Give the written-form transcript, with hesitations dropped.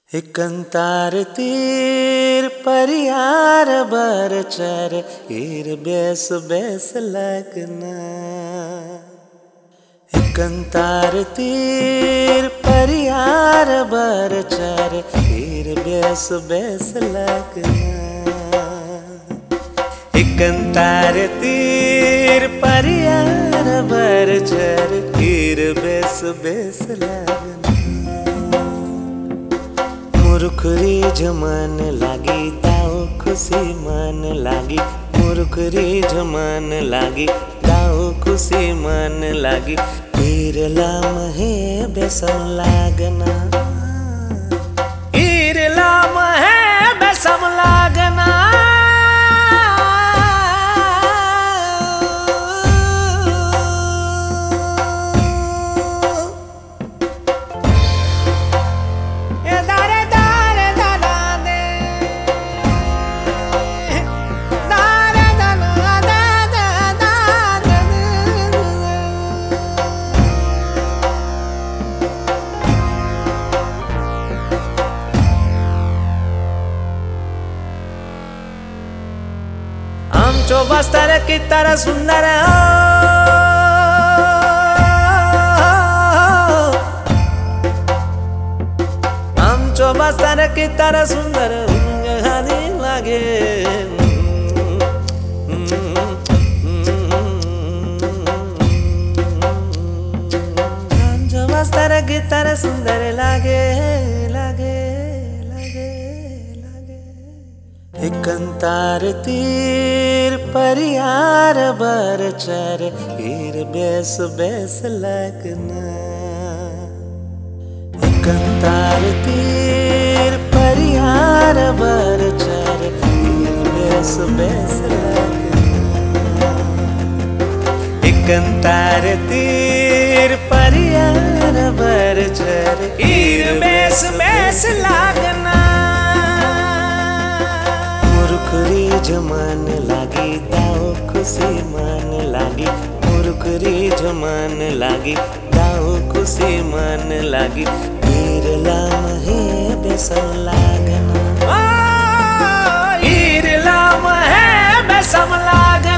एकंतार तीर परियार बरचर ईर base base लगना। एकंतार तीर परियार बरचर ईर बेस बेस लगना। एकंतार तीर परियार बरचर ईर बेस बेस लगना। मुरुखरी जमान लागी दाओ खुशी मन लागी। मुरुखरी जमान लागी दाओ खुशी मन लागी। ईरला महे बेसम लागना। ईरला महे बेसम लागना। आमचो बस्तर की तरह सुंदर आमचो बस्तर की तरह सुंदर हादी लागे। आमचो बस्तर की तरह सुंदर लागे लागे लागे लागे। एकंतार तीर परियार बरचर ईर बेस बेस लगना। एकंतार तीर परियार बरचर ईर बेस बेस लगना। एकंतार तीर परियार बरचर ईर बेस बेस लगना। मुरुखरी जमान लागी दाओ खुशी मन लागी। मुरुखरी जमान लागी दाओ खुशी मन लागी। ईरला महे बेसम लागना। ईरला महे बेसम लागना।